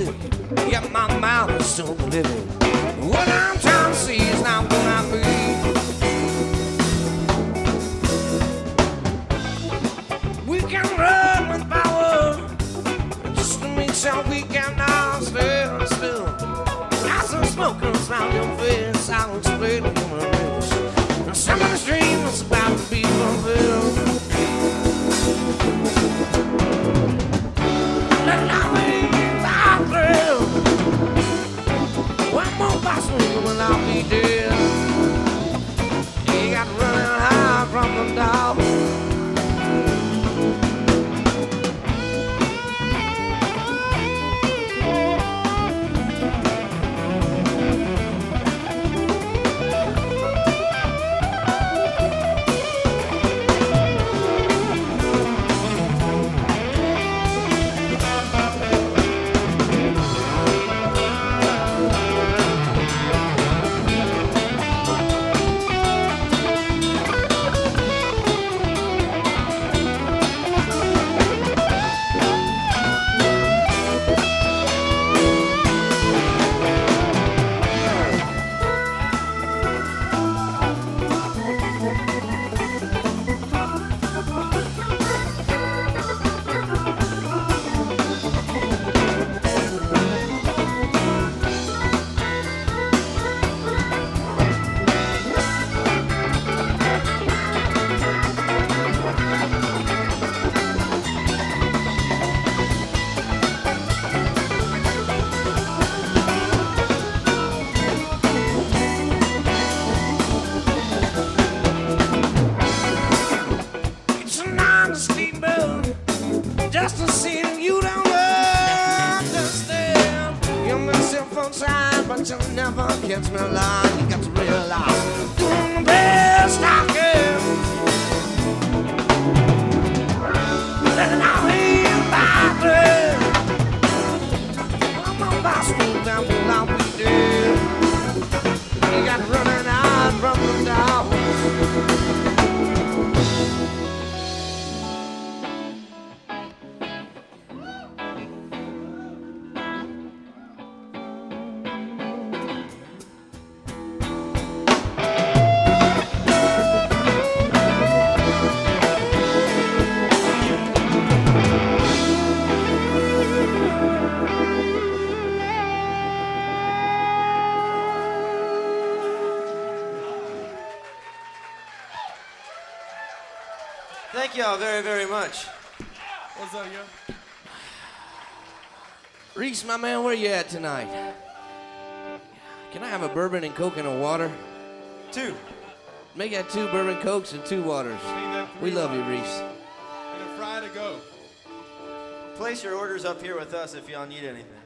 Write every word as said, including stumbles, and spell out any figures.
music, yet my mouth is still living. What I'm trying to see is not what I be. We can run with power, just to make sure we can now still, still. Got some smokers round your face, I'll explain to you my race. And some of the dreams about to be fulfilled. Let now be our thrill. One more boss move and I'll be dead. You got running high from the dog. Just to see that you don't understand. You're myself outside, but you'll never catch me alive. You got to realize I'm doing the best I can. Letting out in my thread. I'm on my school down the line we did. You got running out from the down. Thank y'all very, very much. What's up, yo? Reese, my man, where you at tonight? Can I have a bourbon and coke and a water? Two. Make that two bourbon cokes and two waters. We love you, Reese. And a fry to go. Place your orders up here with us if y'all need anything.